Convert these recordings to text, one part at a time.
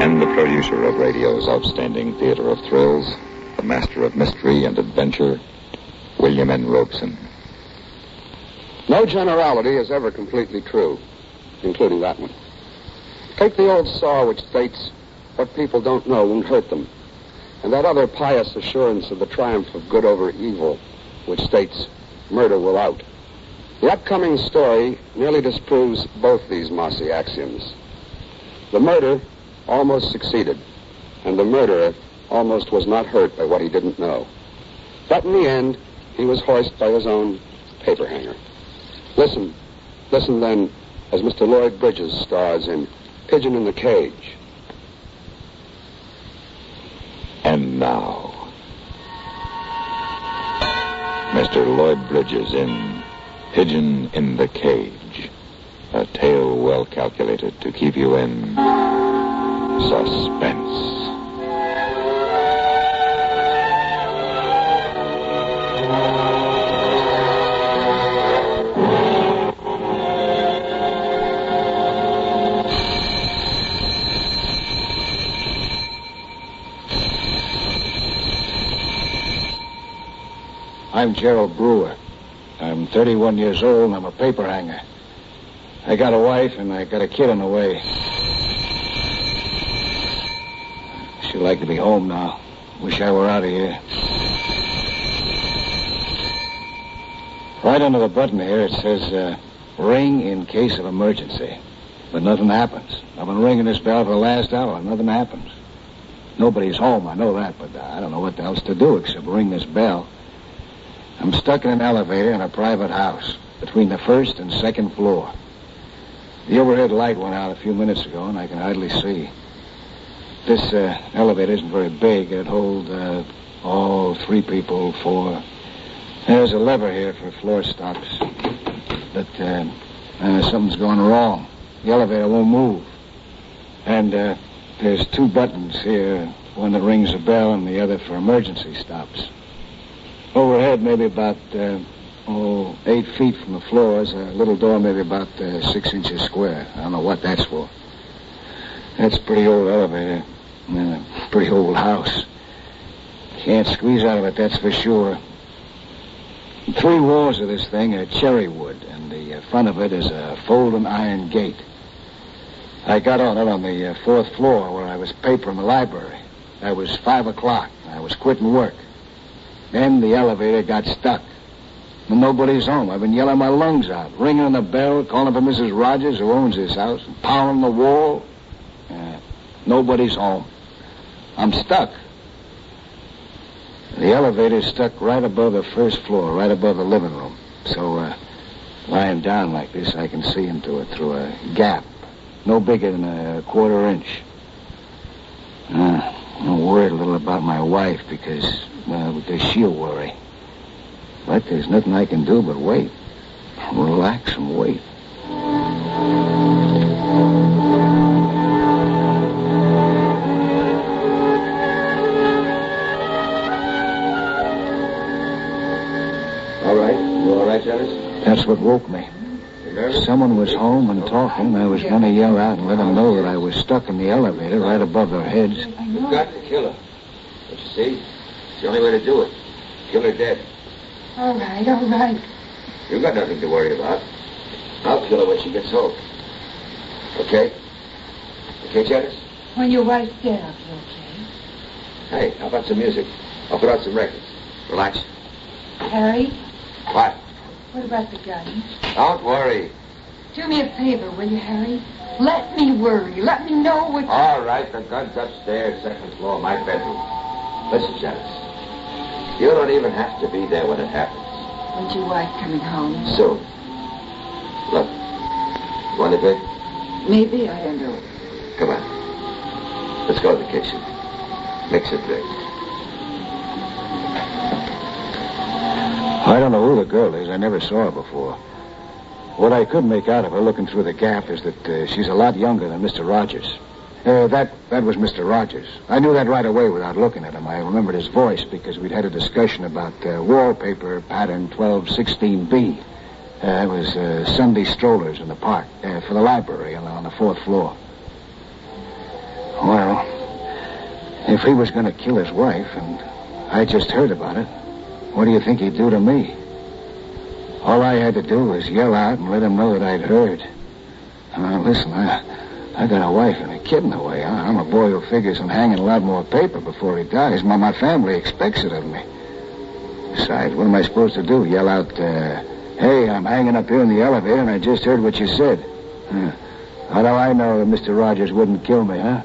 And the producer of radio's outstanding theater of thrills, the master of mystery and adventure, William N. Robeson. No generality is ever completely true, including that one. Take the old saw which states, what people don't know won't hurt them, and that other pious assurance of the triumph of good over evil, which states, murder will out. The upcoming story nearly disproves both these mossy axioms. The murder almost succeeded, and the murderer almost was not hurt by what he didn't know. But in the end, he was hoisted by his own paper hanger. Listen then, as Mr. Lloyd Bridges stars in Pigeon in the Cage. And now, Mr. Lloyd Bridges in Pigeon in the Cage, a tale well calculated to keep you in suspense. I'm Gerald Brewer. I'm 31 years old and I'm a paper hanger. I got a wife and I got a kid on the way. She'd like to be home now. Wish I were out of here. Right under the button here it says, ring in case of emergency. But nothing happens. I've been ringing this bell for the last hour. Nothing happens. Nobody's home, I know that, but I don't know what else to do except ring this bell. I'm stuck in an elevator in a private house between the first and second floor. The overhead light went out a few minutes ago, and I can hardly see. This elevator isn't very big. It'd hold all 3 people, 4. There's a lever here for floor stops. But something's going wrong. The elevator won't move. And there's 2 buttons here, one that rings a bell and the other for emergency stops. Overhead, maybe about 8 feet from the floor, is a little door maybe about 6 inches square. I don't know what that's for. That's a pretty old elevator. A pretty old house. Can't squeeze out of it, that's for sure. 3 walls of this thing are cherry wood, and the front of it is a folding iron gate. I got on it on the 4th floor where I was papering the library. That was 5 o'clock. I was quitting work. Then the elevator got stuck. And nobody's home. I've been yelling my lungs out, ringing on the bell, calling for Mrs. Rogers, who owns this house, and pounding the wall. Nobody's home. I'm stuck. The elevator's stuck right above the first floor, right above the living room. So, lying down like this, I can see into it through a gap, no bigger than a 1/4 inch. I'm worried a little about my wife because she'll worry. But there's nothing I can do but wait. Relax and wait. All right? You all right, Dennis? That's what woke me. Someone was home and talking. I was going to yell out and let them know that I was stuck in the elevator right above their heads. You've got to kill her. Don't you see? It's the only way to do it. Kill her dead. All right. You've got nothing to worry about. I'll kill her when she gets home. Okay? Okay, Janice? When your wife's dead, I'll be okay. Hey, how about some music? I'll put out some records. Relax. Harry? What? What about the gun? Don't worry. Do me a favor, will you, Harry? Let me worry. Let me know what... All right, the gun's upstairs, 2nd floor, my bedroom. Listen, Janice. You don't even have to be there when it happens. When's your wife coming home? Soon. Look. You want a drink? Maybe, I don't know. Come on. Let's go to the kitchen. Mix a drink. I don't know who the girl is. I never saw her before. What I could make out of her looking through the gap is that she's a lot younger than Mr. Rogers. That was Mr. Rogers. I knew that right away without looking at him. I remembered his voice because we'd had a discussion about wallpaper pattern 1216B. It was Sunday strollers in the park for the library on the 4th floor. Well, If he was going to kill his wife, and I just heard about it, what do you think he'd do to me? All I had to do was yell out and let him know that I'd heard. Listen, I got a wife and a kid in the way. I'm a boy who figures on hanging a lot more paper before he dies. My family expects it of me. Besides, what am I supposed to do? Yell out, hey, I'm hanging up here in the elevator and I just heard what you said. How do I know that Mr. Rogers wouldn't kill me, huh?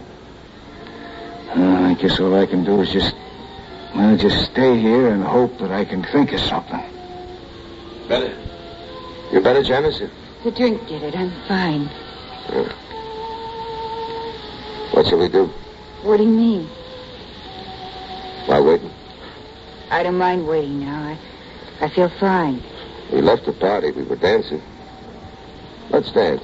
I guess all I can do is just stay here and hope that I can think of something. Better? You better, Janice? The drink did it. I'm fine. What shall we do? What do you mean? Why waiting? I don't mind waiting now. I feel fine. We left the party. We were dancing. Let's dance.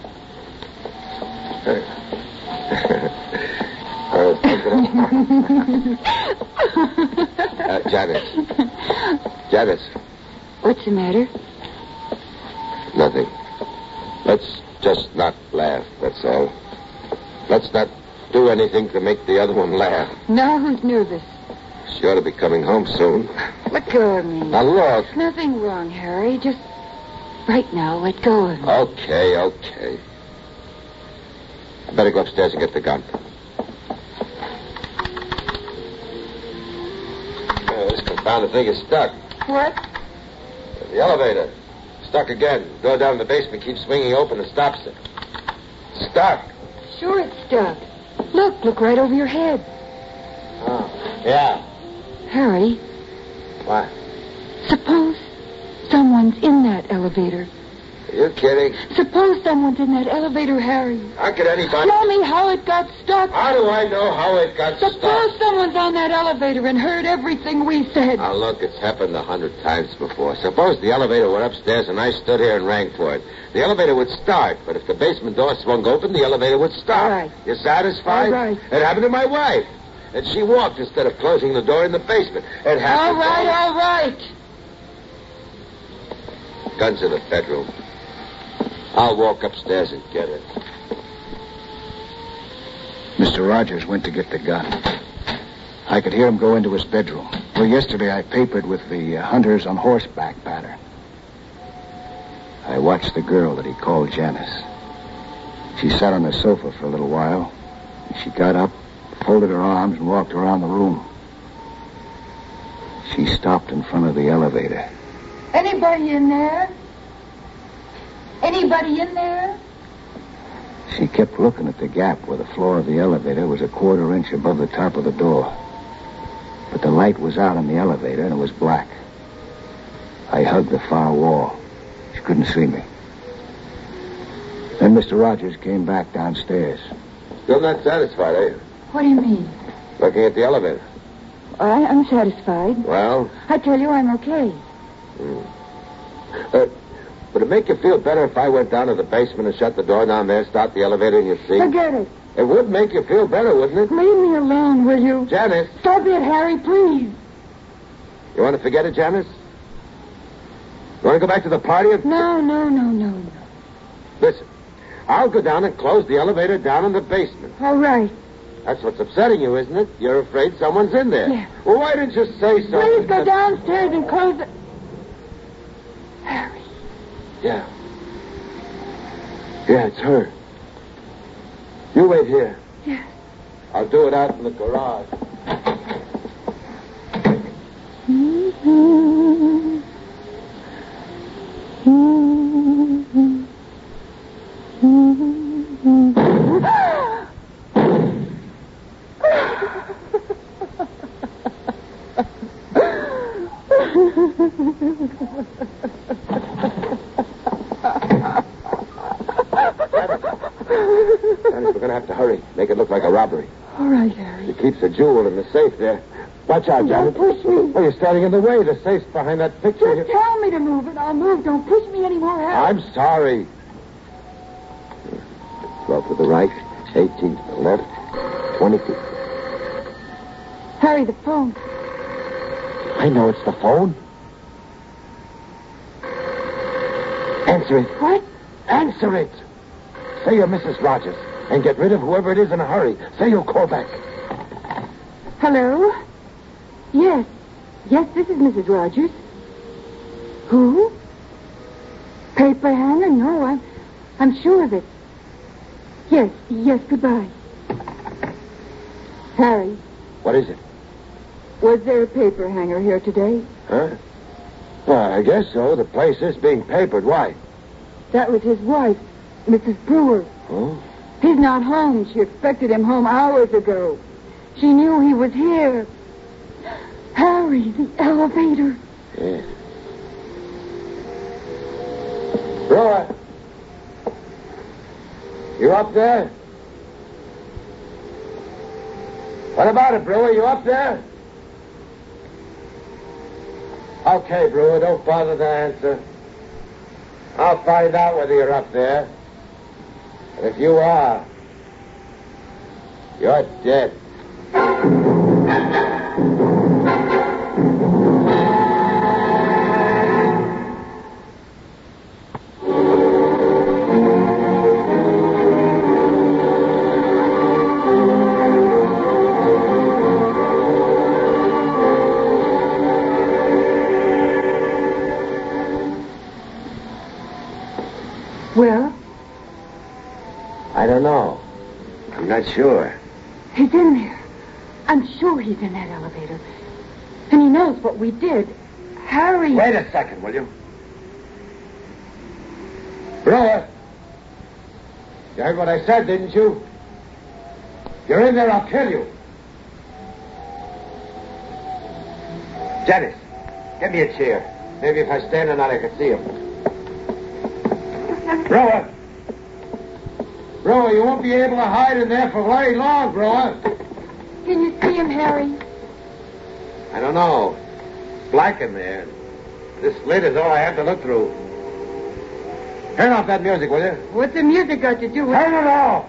Janice. What's the matter? Nothing. Let's just not laugh, that's all. Let's not do anything to make the other one laugh. Now who's nervous? She ought to be coming home soon. Let go of me. Now, look. Nothing wrong, Harry. Just right now, let go of me. Okay. I better go upstairs and get the gun. This confounded thing is stuck. What? The elevator. Stuck again. The door down in the basement keeps swinging open and stops it. Stuck. Sure it's stuck. Look right over your head. Oh, yeah. Harry. What? Suppose someone's in that elevator. Are you kidding? Suppose someone's in that elevator, Harry. How could anybody... Tell me how it got stuck. How do I know how it got stuck? Suppose someone's on that elevator and heard everything we said. Now, look, it's happened 100 times before. Suppose the elevator went upstairs and I stood here and rang for it. The elevator would start, but if the basement door swung open, the elevator would stop. All right. You satisfied? All right. It happened to my wife. And she walked instead of closing the door in the basement. It happened... All right. Gun's in the bedroom. I'll walk upstairs and get it. Mr. Rogers went to get the gun. I could hear him go into his bedroom, where yesterday I papered with the hunters on horseback pattern. I watched the girl that he called Janice. She sat on the sofa for a little while. She got up, folded her arms, and walked around the room. She stopped in front of the elevator. Anybody in there? Anybody in there? She kept looking at the gap where the floor of the elevator was a quarter-inch above the top of the door. But the light was out in the elevator, and it was black. I hugged the far wall. She couldn't see me. Then Mr. Rogers came back downstairs. Still not satisfied, are you? What do you mean? Looking at the elevator. I'm satisfied. Well? I tell you, I'm okay. Would it make you feel better if I went down to the basement and shut the door down there, start the elevator, and you'd see? Forget it. It would make you feel better, wouldn't it? Leave me alone, will you? Janice. Stop it, Harry, please. You want to forget it, Janice? You want to go back to the party? No. Listen, I'll go down and close the elevator down in the basement. All right. That's what's upsetting you, isn't it? You're afraid someone's in there. Yeah. Well, why didn't you say something? Please go downstairs and close the... Harry. Yeah. Yeah, it's her. You wait here. Yes. I'll do it out in the garage. We're going to have to hurry. Make it look like a robbery. All right, Harry. She keeps a jewel in the safe there. Watch out, Janet. Don't push me. Oh, you're standing in the way. The safe's behind that picture. Just tell me to move and I'll move. Don't push me anymore, Harry. I'm sorry. 12 to the right, 18 to the left, 22. Harry, the phone. I know it's the phone. Answer it. What? Answer it. Say you're Mrs. Rogers and get rid of whoever it is in a hurry. Say you'll call back. Hello? Yes. Yes, this is Mrs. Rogers. Who? Paper hanger? No, I'm sure of it. Yes, goodbye. Harry, What is it? was there a paper hanger here today? Huh? Well, I guess so. The place is being papered. Why? That was his wife, Mrs. Brewer. Oh? He's not home. She expected him home hours ago. She knew he was here. Harry, the elevator. Yeah. Brewer? You up there? What about it, Brewer? You up there? Okay, Brewer, don't bother to answer. I'll find out whether you're up there. And if you are, you're dead. Well, I don't know. I'm not sure. he's in there. I'm sure he's in that elevator. And he knows what we did. Harry... Wait a second, will you? Brewer! You heard what I said, didn't you? If you're in there, I'll kill you. Janice, get me a chair. Maybe if I stand on that, I can see him. Brewer! Brewer, you won't be able to hide in there for very long, Brewer. Can you see him, Harry? I don't know. It's black in there. This lid is all I have to look through. Turn off that music, will you? What's the music got to do with... Turn it off!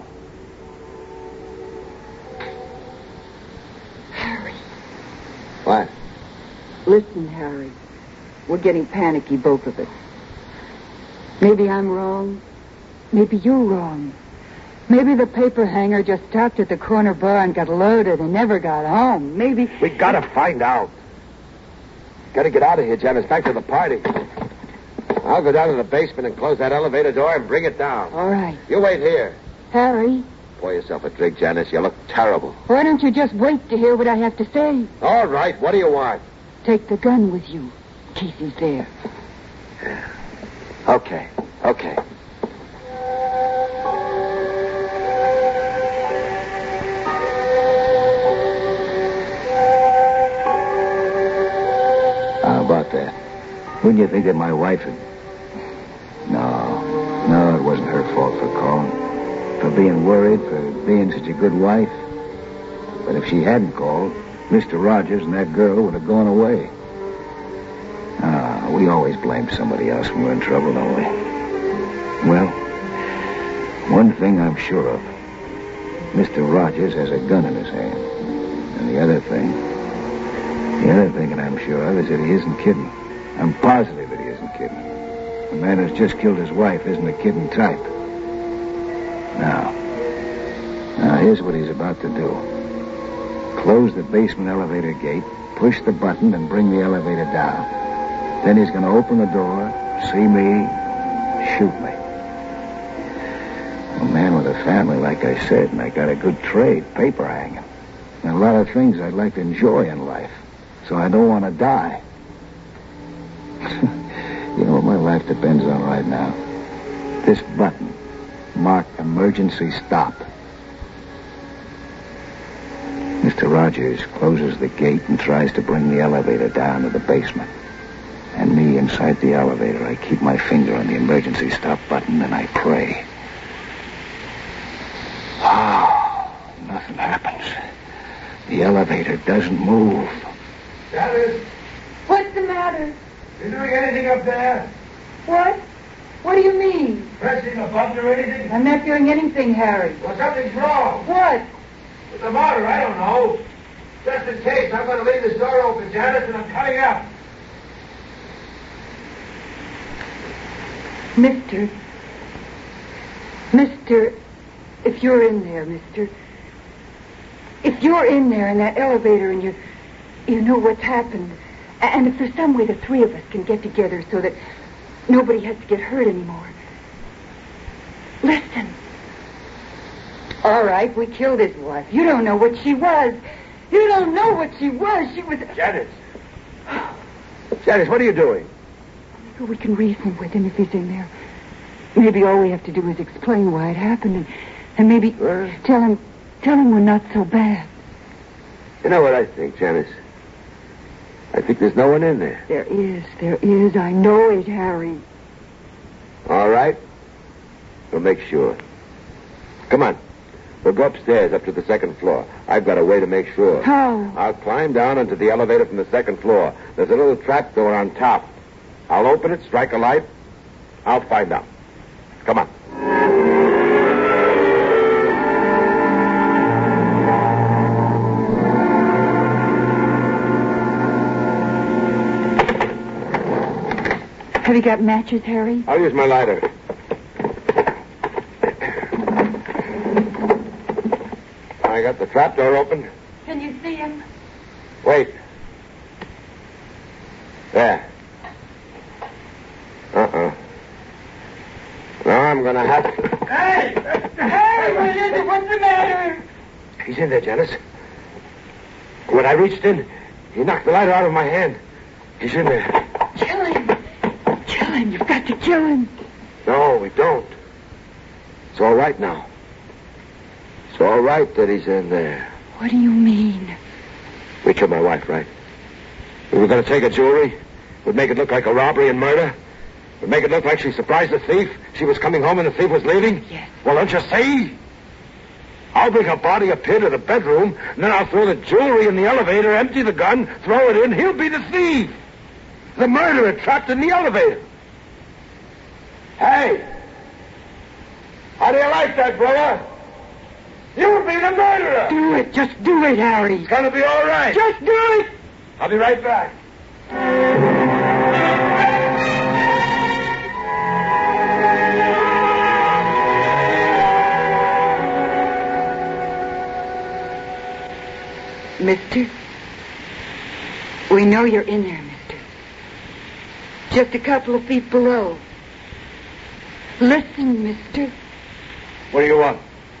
Harry. What? Listen, Harry. We're getting panicky, both of us. Maybe I'm wrong. Maybe you're wrong. Maybe the paper hanger just stopped at the corner bar and got loaded and never got home. Maybe... We gotta find out. Gotta get out of here, Janice. Back to the party. I'll go down to the basement and close that elevator door and bring it down. All right. You wait here. Harry, Pour yourself a drink, Janice. You look terrible. why don't you just wait to hear what I have to say? All right. What do you want? Take the gun with you, in case he's there. Okay. How about that? Wouldn't you think that my wife had... No, it wasn't her fault for calling. For being worried, for being such a good wife. But if she hadn't called, Mr. Rogers and that girl would have gone away. We always blame somebody else when we're in trouble, don't we? Well, one thing I'm sure of. Mr. Rogers has a gun in his hand. And the other thing that I'm sure of is that he isn't kidding. I'm positive that he isn't kidding. The man who's just killed his wife isn't a kidding type. Now, here's what he's about to do. Close the basement elevator gate, push the button, and bring the elevator down. Then he's going to open the door, see me, shoot me. A man with a family, like I said, and I got a good trade, paper hanging. And a lot of things I'd like to enjoy in life. So I don't want to die. You know what my life depends on right now? This button, marked emergency stop. Mr. Rogers closes the gate and tries to bring the elevator down to the basement. And me inside the elevator, I keep my finger on the emergency stop button and I pray. Nothing happens. The elevator doesn't move. Janice, What's the matter? you doing anything up there? What? What do you mean? Pressing a button or anything? I'm not doing anything, Harry. Well, something's wrong. What? What's the matter? I don't know. Just in case, I'm going to leave this door open, Janice, and I'm coming up. Mister, if you're in there, mister, If you're in there in that elevator and you know what's happened, and if there's some way the three of us can get together so that nobody has to get hurt anymore. Listen. All right, we killed his wife. You don't know what she was. You don't know what she was. She was... Janice. Janice, what are you doing? Maybe we can reason with him if he's in there. Maybe all we have to do is explain why it happened and maybe tell him we're not so bad. You know what I think, Janice? I think there's no one in there. There is. I know it, Harry. All right. We'll make sure. Come on. We'll go upstairs up to the second floor. I've got a way to make sure. How? I'll climb down into the elevator from the second floor. There's a little trap door on top. I'll open it, strike a light. I'll find out. Come on. Have you got matches, Harry? I'll use my lighter. I got the trap door open. Can you see him? Wait. There. Now I'm going to have to... Hey! Hey, what is it? What's the matter? He's in there, Janice. When I reached in, he knocked the lighter out of my hand. He's in there. Kill him. Kill him. You've got to kill him. No, we don't. It's all right now. It's all right that he's in there. What do you mean? We killed my wife, right? We were going to take her jewelry. We'd make it look like a robbery and murder. We'd make it look like she surprised the thief. She was coming home and the thief was leaving. Yes. Well, don't you see? I'll bring her body up here to the bedroom, and then I'll throw the jewelry in the elevator, empty the gun, throw it in. He'll be the thief. The murderer trapped in the elevator. Hey! How do you like that, brother? You'll be the murderer. Do it. Just do it, Harry. It's going to be all right. Just do it. I'll be right back. Mister, we know you're in there, mister. Just a couple of feet below. Listen, mister. What do you want?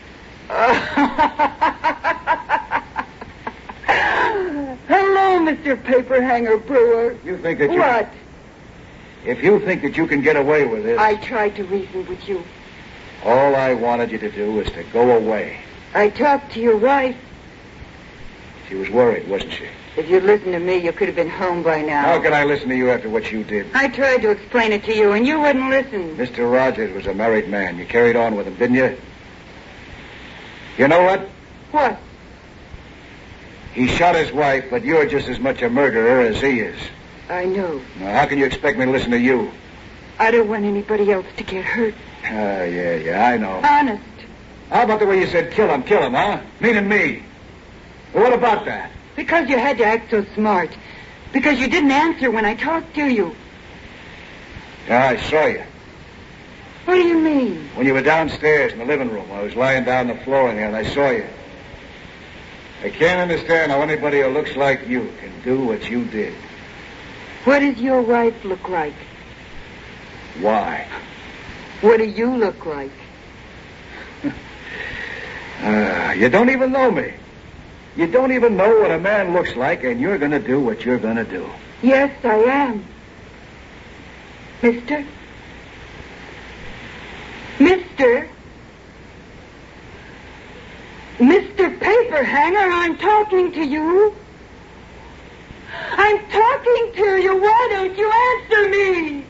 Hello, Mr. Paperhanger Brewer. You think that What? If you think that you can get away with this... I tried to reason with you. All I wanted you to do was to go away. I talked to your wife. She was worried, wasn't she? If you'd listened to me, you could have been home by now. How can I listen to you after what you did? I tried to explain it to you, and you wouldn't listen. Mr. Rogers was a married man. You carried on with him, didn't you? You know what? What? He shot his wife, but you're just as much a murderer as he is. I know. Now, how can you expect me to listen to you? I don't want anybody else to get hurt. Yeah, I know. Honest. How about the way you said kill him, huh? Meaning me. Well, what about that? Because you had to act so smart. Because you didn't answer when I talked to you. Yeah, I saw you. What do you mean? When you were downstairs in the living room, I was lying down on the floor in there, and I saw you. I can't understand how anybody who looks like you can do what you did. What does your wife look like? Why? What do you look like? You don't even know me. You don't even know what a man looks like, and you're going to do what you're going to do. Yes, I am. Mister? Mister? Mr. Paperhanger, I'm talking to you. I'm talking to you. Why don't you answer me?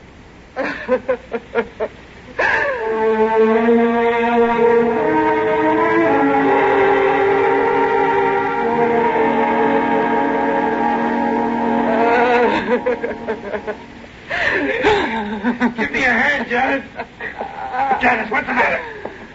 Give me a hand, Janice. Janice, what's the matter?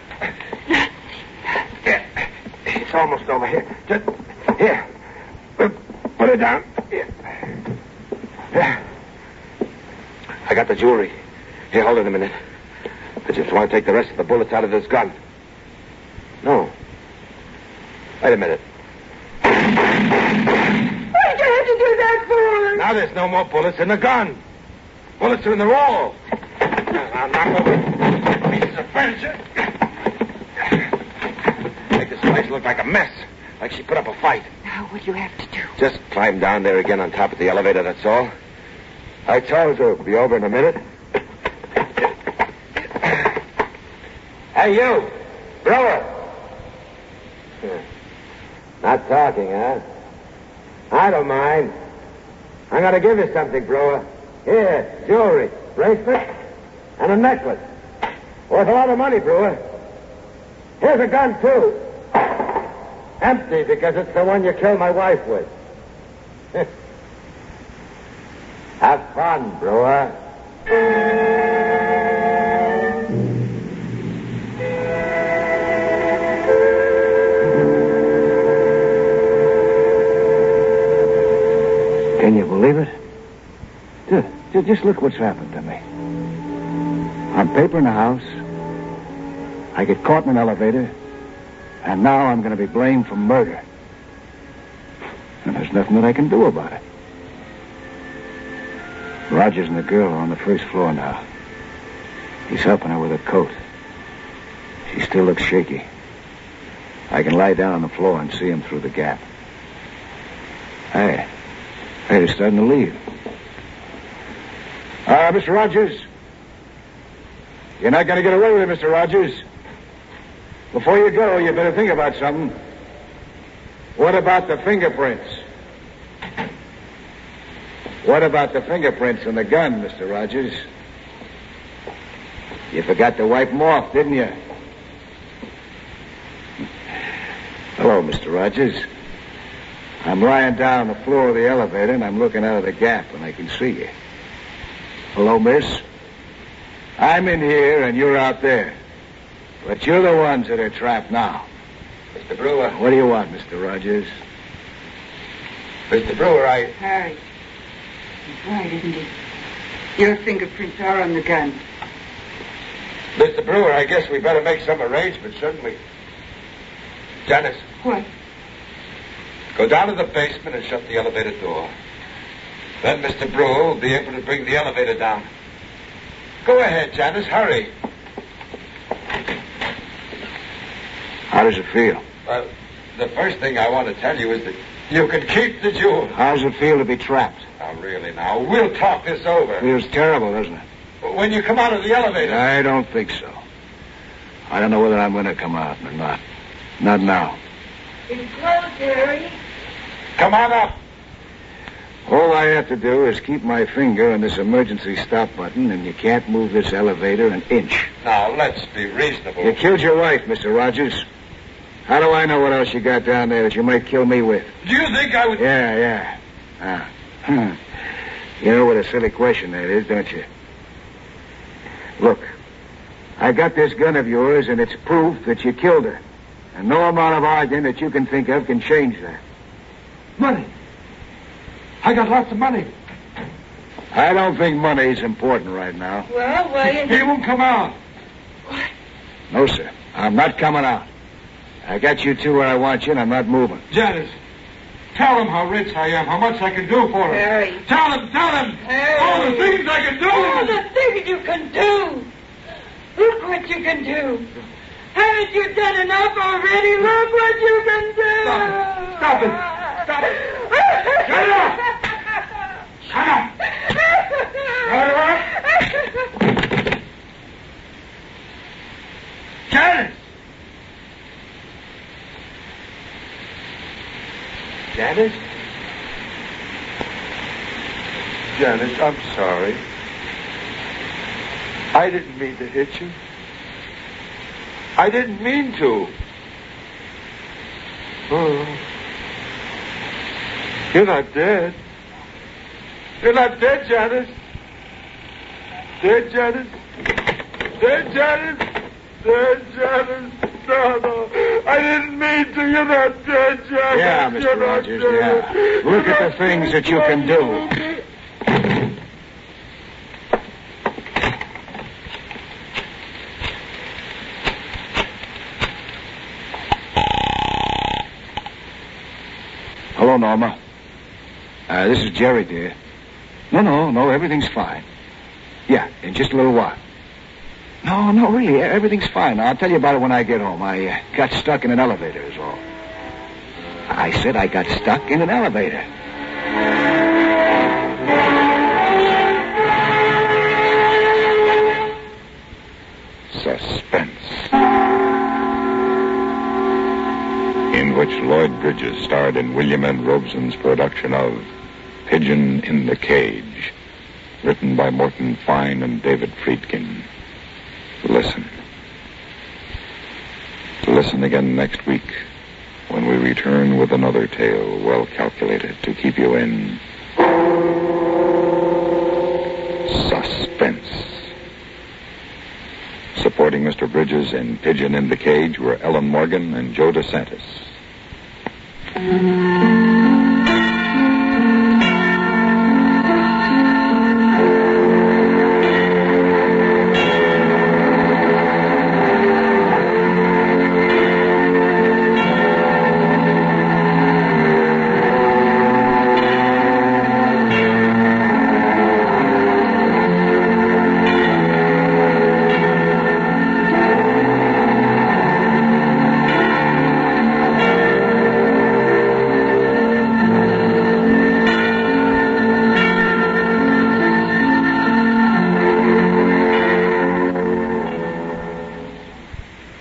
Here. It's almost over here. Just here. Put it down. Here. There. I got the jewelry. Here, hold it a minute. I just want to take the rest of the bullets out of this gun. No. Wait a minute. Why'd you have to do that for? Now there's no more bullets in the gun. Bullets are in the wall. Now knock over pieces of furniture. Make this place look like a mess. Like she put up a fight. Now what do you have to do? Just climb down there again on top of the elevator, that's all. I told you it'll be over in a minute. Hey, you! Brewer! Not talking, huh? I don't mind. I'm going to give you something, Brewer. Here, jewelry, bracelet, and a necklace. Worth a lot of money, Brewer. Here's a gun, too. Empty, because it's the one you killed my wife with. Have fun, Brewer. Can you believe it? Just look what's happened to me. On paper in the house, I get caught in an elevator, and now I'm going to be blamed for murder. And there's nothing that I can do about it. Rogers and the girl are on the first floor now. He's helping her with her coat. She still looks shaky. I can lie down on the floor and see him through the gap. Hey, they're starting to leave. Mr. Rogers. You're not going to get away with it, Mr. Rogers. Before you go, you better think about something. What about the fingerprints? What about the fingerprints on the gun, Mr. Rogers? You forgot to wipe them off, didn't you? Hello, Mr. Rogers. I'm lying down on the floor of the elevator, and I'm looking out of the gap, and I can see you. Hello, miss. I'm in here, and you're out there. But you're the ones that are trapped now. Mr. Brewer. What do you want, Mr. Rogers? Mr. Brewer, Harry. He's right, isn't he? Your fingerprints are on the gun. Mr. Brewer, I guess we better make some arrangements, shouldn't we? Janice. What? Go down to the basement and shut the elevator door. Then Mr. Brewer will be able to bring the elevator down. Go ahead, Janice. Hurry. How does it feel? Well, the first thing I want to tell you is that you can keep the jewel. How does it feel to be trapped? Now, really, now, we'll talk this over. Feels terrible, doesn't it? When you come out of the elevator. I don't think so. I don't know whether I'm going to come out or not. Not now. It's closed, Harry. Come on up. All I have to do is keep my finger on this emergency stop button, and you can't move this elevator an inch. Now, let's be reasonable. You killed your wife, Mr. Rogers. How do I know what else you got down there that you might kill me with? Do you think I would... Yeah. You know what a silly question that is, don't you? Look, I got this gun of yours, and it's proof that you killed her. And no amount of arguing that you can think of can change that. Money. I got lots of money. I don't think money's important right now. Well, why... He won't come out. What? No, sir. I'm not coming out. I got you two where I want you, and I'm not moving. Janice, tell him how rich I am, how much I can do for him. Harry. Tell him. Harry. All the things I can do. All the things you can do. Look what you can do. Haven't you done enough already? Look what you can do. Stop it. Shut up. Shut up. Shut up. Janice. Janice? Janice, I'm sorry. I didn't mean to hit you. I didn't mean to. Oh. You're not dead. You're not dead, Janice. Dead, Janice. Dead, Janice. Dead, Janice. No. I didn't mean to. You're not dead, Janice. Yeah, Mr. Rogers, yeah. Look at the things that you can do. Hello, Norma. This is Jerry, dear. No, everything's fine. Yeah, in just a little while. No, really, everything's fine. I'll tell you about it when I get home. I got stuck in an elevator is all. I said I got stuck in an elevator. Suspense. In which Lloyd Bridges starred in William N. Robeson's production of Pigeon in the Cage, written by Morton Fine and David Friedkin. Listen. Listen again next week when we return with another tale well calculated to keep you in suspense. Supporting Mr. Bridges in Pigeon in the Cage were Ellen Morgan and Joe DeSantis.